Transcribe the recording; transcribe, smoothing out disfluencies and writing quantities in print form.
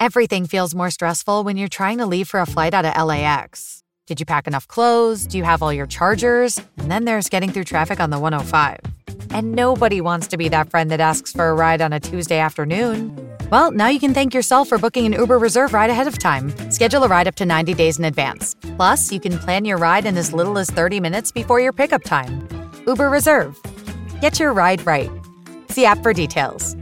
Everything feels more stressful when you're trying to leave for a flight out of LAX. Did you pack enough clothes? Do you have all your chargers? And then there's getting through traffic on the 105. And nobody wants to be that friend that asks for a ride on a Tuesday afternoon. Well, now you can thank yourself for booking an Uber Reserve ride ahead of time. Schedule a ride up to 90 days in advance. Plus, you can plan your ride in as little as 30 minutes before your pickup time. Uber Reserve. Get your ride right. See app for details.